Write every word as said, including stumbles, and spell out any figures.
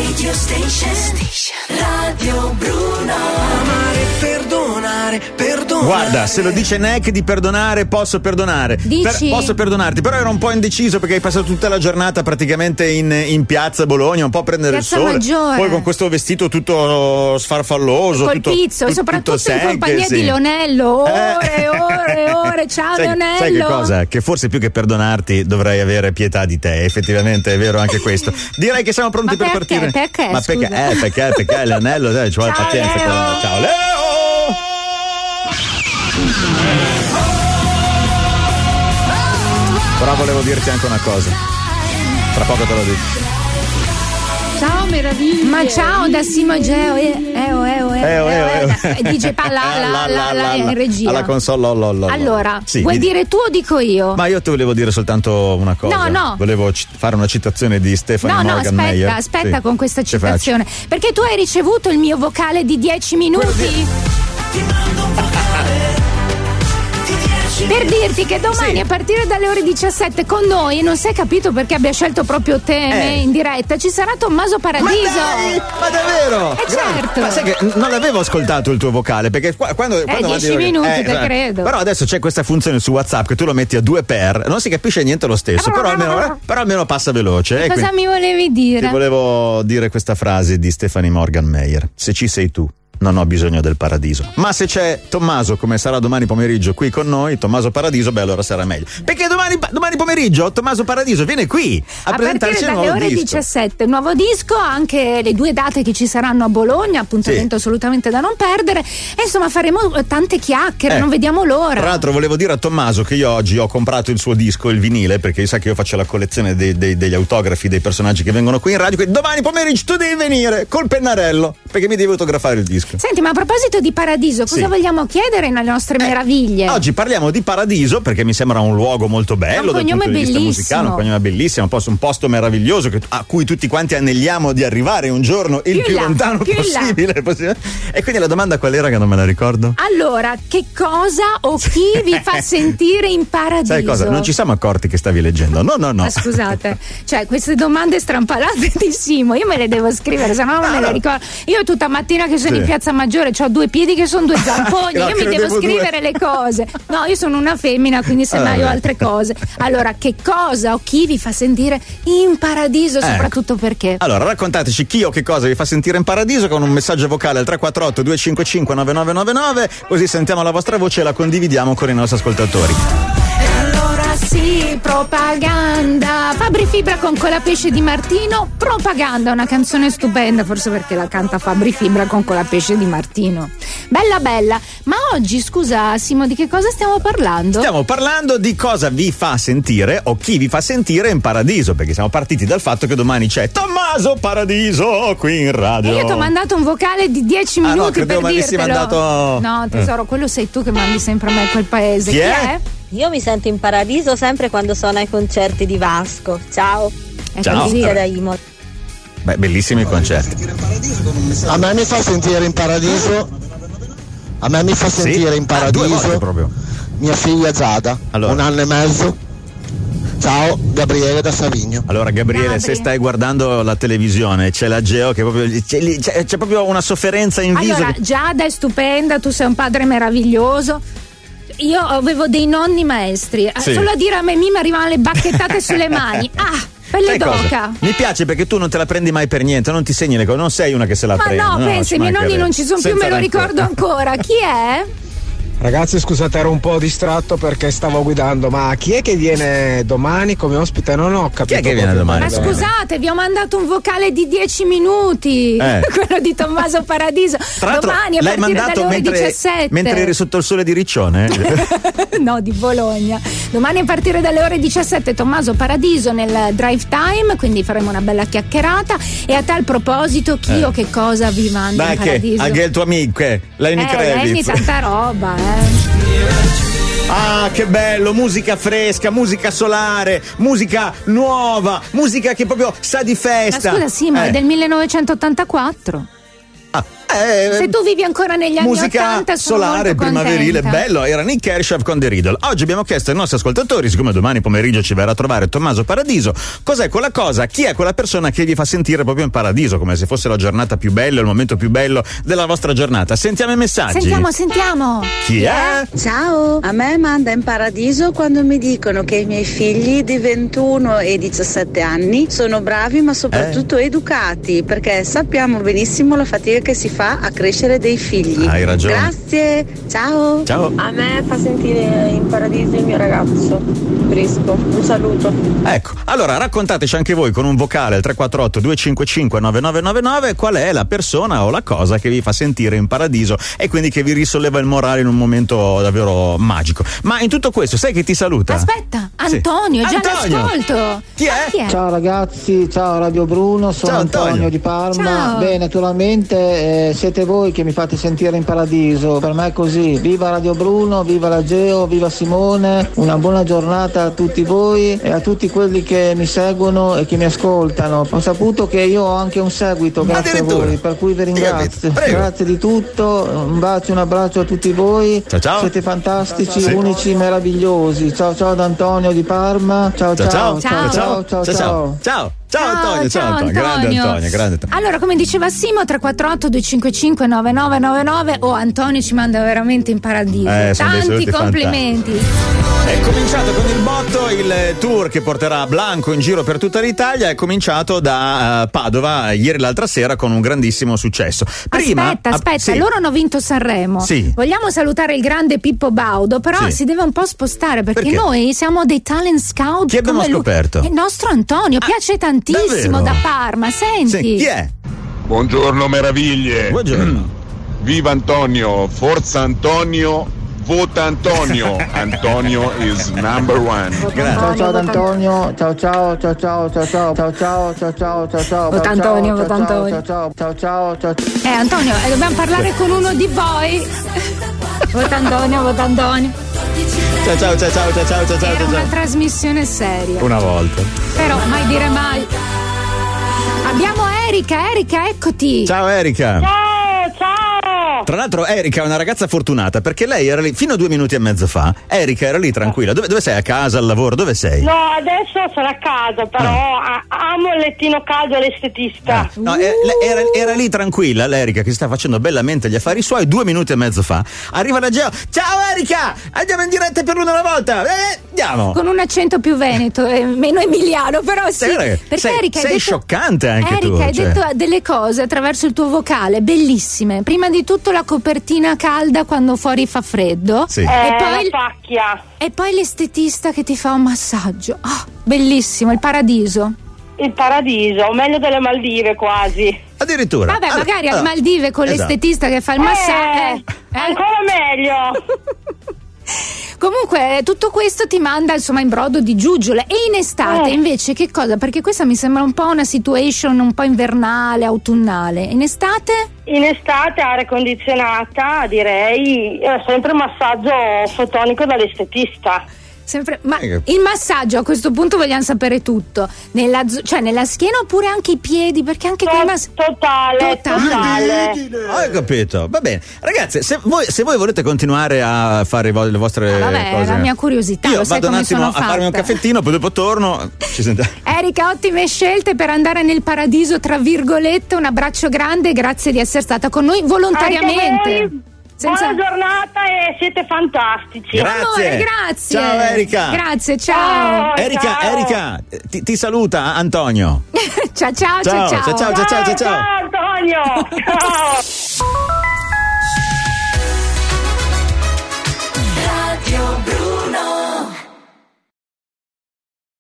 Radio Station. Radio Bruno. Amare, perdonare, perdonare. Guarda, se lo dice Neck di perdonare, posso perdonare. Per, posso perdonarti, però ero un po' indeciso perché hai passato tutta la giornata praticamente in, in piazza Bologna, un po' a prendere Piazza il sole. Maggiore. Poi con questo vestito tutto sfarfalloso, col tutto, pizzo, tutto, soprattutto tutto in sec, compagnia sì. di Leonello. Ore, Eh. ore, ore. Ciao sai, Leonello. sai che cosa? Che forse più che perdonarti dovrei avere pietà di te. Effettivamente è vero anche questo. Direi che siamo pronti Ma per perché? partire. Perché? Ma perché? Scusa. Eh, perché? Perché Leonello, dai, ci vuole Ciao, pazienza. Leo. Con... Ciao Leo! Però volevo dirti anche una cosa. Tra poco te lo dico. Ciao meraviglia. Ma ciao da Simo Geo e Eo Eo Eo Eo D J Pa la la la la in regia. Alla console lo, lo, lo. Allora, Sì, vuoi mi- dire tu o dico io? Ma io ti volevo dire soltanto una cosa. No, no. Volevo ci- fare una citazione di Stefano No, no, Morgan aspetta, Meyer. aspetta Sì. con questa Che faccio? citazione. Perché tu hai ricevuto il mio vocale di dieci minuti? Per dirti che domani Sì. a partire dalle ore diciassette con noi, non si è capito perché abbia scelto proprio te Eh. in diretta, ci sarà Tommaso Paradiso. Ma dai, ma davvero? Eh, certo. Ma sai che non l'avevo ascoltato il tuo vocale perché qua- quando, quando dieci mandi- minuti, te eh, credo. Però adesso c'è questa funzione su WhatsApp che tu lo metti a due per, non si capisce niente lo stesso, però almeno, però almeno passa veloce. eh, Cosa quindi mi volevi dire? ti volevo dire questa frase di Stephanie Morgan Meyer: se ci sei tu non ho bisogno del paradiso, ma se c'è Tommaso, come sarà domani pomeriggio qui con noi, Tommaso Paradiso, beh allora sarà meglio, perché domani, domani pomeriggio Tommaso Paradiso viene qui a, A presentarci partire il dalle nuovo ore disco. diciassette, nuovo disco, anche le due date che ci saranno a Bologna, appuntamento Sì. assolutamente da non perdere. E insomma faremo tante chiacchiere, Eh, non vediamo l'ora. Tra l'altro volevo dire a Tommaso che io oggi ho comprato il suo disco, il vinile, perché sa che io faccio la collezione dei- dei- degli autografi dei personaggi che vengono qui in radio, quindi domani pomeriggio tu devi venire col pennarello perché mi devi autografare il disco. Senti, ma a proposito di Paradiso, cosa Sì. vogliamo chiedere nelle nostre meraviglie? Oggi parliamo di Paradiso perché mi sembra un luogo molto bello Un dal punto cognome di vista bellissimo. musicale, un cognome bellissimo, un posto, un posto meraviglioso che- a cui tutti quanti anelliamo di arrivare un giorno il Più più, in là, lontano più in là. possibile, possibile. E quindi la domanda qual era che non me la ricordo? Allora, che cosa o chi vi fa sentire in Paradiso? Sai cosa? Non ci siamo accorti che stavi leggendo. No, no, no. Ma scusate, cioè queste domande strampalate di Simo, io me le devo scrivere, se no non me le ricordo. Io tutta mattina che sono Sì. in Piazza Maggiore, ho due piedi che sono due zamponi, No, io mi devo credevo scrivere due. le cose. No, io sono una femmina, quindi semmai Ah, ho vabbè. altre cose. Allora, che cosa o chi vi fa sentire in Paradiso, Ecco. soprattutto perché? Allora, raccontateci chi o che cosa vi fa sentire in Paradiso con un messaggio vocale al tre quattro otto due cinque cinque nove nove nove nove, così sentiamo la vostra voce e la condividiamo con i nostri ascoltatori. E allora sì, propaganda. Fabri Fibra con Colapesce di Martino. Propaganda, una canzone stupenda, forse perché la canta Fabri Fibra con Colapesce di Martino. Bella bella. Ma oggi, scusa Simo, di che cosa stiamo parlando? Stiamo parlando di cosa vi fa sentire o chi vi fa sentire in Paradiso, perché siamo partiti dal fatto che domani c'è Tommaso Paradiso qui in radio. E io ti ho mandato un vocale di dieci Ah, no, minuti credevo per mi avessi dirtelo. mandato- No, tesoro, quello sei tu che mandi sempre a me quel paese. Chi è? Io mi sento in paradiso sempre quando sono ai concerti di Vasco. Ciao. È Ciao. così. Lucia da Imola. Beh, bellissimi concerti. A me mi fa sentire in paradiso. A me mi fa Sì? sentire in Ah, due volte paradiso proprio. mia figlia Giada, Allora. un anno e mezzo. Ciao, Gabriele da Savigno. Allora Gabriele, Gabri. se stai guardando la televisione c'è la Geo che proprio c'è, lì- c'è- c'è proprio una sofferenza in viso. Allora, che- Giada è stupenda, tu sei un padre meraviglioso. Io avevo dei nonni maestri, eh, Sì. solo a dire a me mi arrivavano le bacchettate sulle mani. Ah, pelle Sai cosa? d'oca. Mi piace perché tu non te la prendi mai per niente, non ti segni le cose, non sei una che se la Ma prende. no, pensa, ci i miei nonni mancherebbe. non ci sono più, Senza me lo rancore. ricordo ancora. Chi è? Ragazzi, scusate, ero un po' distratto perché stavo guidando, ma chi è che viene domani come ospite? Non ho capito. Chi è che viene proprio domani? Ma bene. scusate, vi ho mandato un vocale di dieci minuti. Eh. Quello di Tommaso Paradiso. Tra l'altro Domani a l'hai partire mandato dalle ore mentre, diciassette. mentre eri sotto il sole di Riccione? No, di Bologna. Domani a partire dalle ore diciassette Tommaso Paradiso nel drive time, quindi faremo una bella chiacchierata. E a tal proposito, chi Eh. o che cosa vi manda Dai in che, paradiso? anche il tuo amico, eh, Lenny eh, Kravitz. Lenny, tanta roba, eh. Ah, che bello, musica fresca, musica solare, musica nuova, musica che proprio sa di Ma festa. scusa, Simo, Eh. è del millenovecentottantaquattro. Ah, Beh, se tu vivi ancora negli anni musica ottanta, sono solare, molto primaverile, contenta. bello. Era Nick Kershaw con The Riddle. Oggi abbiamo chiesto ai nostri ascoltatori, siccome domani pomeriggio ci verrà a trovare Tommaso Paradiso, cos'è quella cosa, chi è quella persona che vi fa sentire proprio in paradiso, come se fosse la giornata più bella, il momento più bello della vostra giornata. Sentiamo i messaggi. Sentiamo, sentiamo. Chi è? Ciao, a me manda in paradiso quando mi dicono che i miei figli di ventuno e diciassette anni sono bravi ma soprattutto Eh. educati, perché sappiamo benissimo la fatica che si fa a crescere dei figli. Hai ragione. Grazie, ciao. Ciao. A me fa sentire in paradiso il mio ragazzo, Brisco. Un saluto. Ecco, allora raccontateci anche voi con un vocale al tre quattro otto due cinque cinque nove nove nove nove qual è la persona o la cosa che vi fa sentire in paradiso e quindi che vi risolleva il morale in un momento davvero magico. Ma in tutto questo, sai che ti saluta? Aspetta, Sì. Antonio, già Antonio. l'ascolto. Chi è? Ma chi è? Ciao ragazzi, ciao Radio Bruno, sono Ciao, Antonio. Antonio di Parma. Ciao. Beh, naturalmente eh, siete voi che mi fate sentire in paradiso, per me è così. Viva Radio Bruno, viva la Geo, viva Simone, una buona giornata a tutti voi e a tutti quelli che mi seguono e che mi ascoltano. Ho saputo che io ho anche un seguito grazie a Addirittura. voi, per cui vi ringrazio. Prego. Grazie di tutto, un bacio, un abbraccio a tutti voi. Ciao, ciao. Siete fantastici, Sì. unici, meravigliosi. Ciao ciao da Antonio di Parma. Ciao Ciao ciao ciao ciao ciao ciao. ciao ciao ciao ciao Antonio, ciao Antonio, grande Antonio, grande Antonio. Allora, come diceva Simo, tre quattro otto due cinque cinque nove nove nove nove o Antonio ci manda veramente in paradiso. Eh, sono dei Tanti saluti complimenti. È cominciato con il botto il tour che porterà Blanco in giro per tutta l'Italia. È cominciato da uh, Padova ieri l'altra sera con un grandissimo successo. Prima, aspetta, ah, aspetta, sì. loro hanno vinto Sanremo. Sì. Vogliamo salutare il grande Pippo Baudo, però Sì. si deve un po' spostare perché, Perché? noi siamo dei talent scout. Chi abbiamo come lui. scoperto? Il nostro Antonio, piace tantissimo davvero? da Parma. Senti. Sì, chi è? Buongiorno meraviglie. Buongiorno. Viva Antonio, forza Antonio, vota Antonio. Antonio is number one. Grazie. Ciao ciao ad Antonio, ciao ciao ciao ciao ciao ciao ciao ciao ciao ciao ciao ciao. Vota Antonio, vota ciao, Antonio. ciao ciao ciao ciao. Eh Antonio, eh, dobbiamo parlare con uno di voi. Vota Antonio, vota Antonio. Ciao ciao ciao ciao ciao ciao ciao ciao. Era una ciao. trasmissione seria. Una volta. Però mai dire mai. Abbiamo Erika, Erika, eccoti. Ciao Erika. Ciao, ciao. Tra l'altro Erika è una ragazza fortunata perché lei era lì fino a due minuti e mezzo fa. Erika era lì tranquilla. Dove, dove sei? A casa, al lavoro? Dove sei? No, adesso sono a casa, però a- amo il lettino caldo all'estetista. Ah, no, eh, lei era, era lì tranquilla l'Erika che sta facendo bellamente gli affari suoi. Due minuti e mezzo fa arriva la Geo. Ciao Erika, andiamo in diretta per l'una una volta. Eh, andiamo. Con un accento più veneto e meno emiliano, però sì. Sai, guarda che Perché sei- Erika hai sei detto, scioccante anche Erika, tu, hai cioè. detto delle cose attraverso il tuo vocale bellissime. Prima di tutto la copertina calda quando fuori fa freddo. Sì. Eh, E poi la pacchia. E poi l'estetista che ti fa un massaggio. Ah, bellissimo, il paradiso. Il paradiso, meglio delle Maldive quasi. Addirittura. Vabbè, Allora, magari alle allora, Maldive con esatto. l'estetista che fa il massaggio. Eh, Eh, eh. ancora meglio. Comunque tutto questo ti manda insomma in brodo di giuggiole. E in estate Eh. invece che cosa? Perché questa mi sembra un po' una situation un po' invernale, autunnale. In estate? In estate aria condizionata, direi, eh, sempre massaggio fotonico dall'estetista. Sempre, ma Eh, il massaggio a questo punto vogliamo sapere tutto. Nella, zo- cioè nella schiena oppure anche i piedi? Perché anche quel mas- Totale, totale. Ho capito, va bene. Ragazze, se voi, se voi volete continuare a fare vo- le vostre Ah, vabbè, cose. la mia curiosità, Io lo sai vado un come attimo sono a farmi un fatta. caffettino, poi dopo torno. Ci sentiamo. Erika, ottime scelte per andare nel paradiso, tra virgolette. Un abbraccio grande e grazie di essere stata con noi volontariamente. Anche voi, Senza- buona giornata e siete fantastici. Grazie. Amore, grazie. Ciao, Erika. Grazie, ciao. Ciao. Erika, ciao. Erika, ti, ti saluta Antonio. ciao, ciao, ciao, Ciao, ciao. ciao, ciao, ciao, ciao, ciao. Ciao Antonio. Ciao.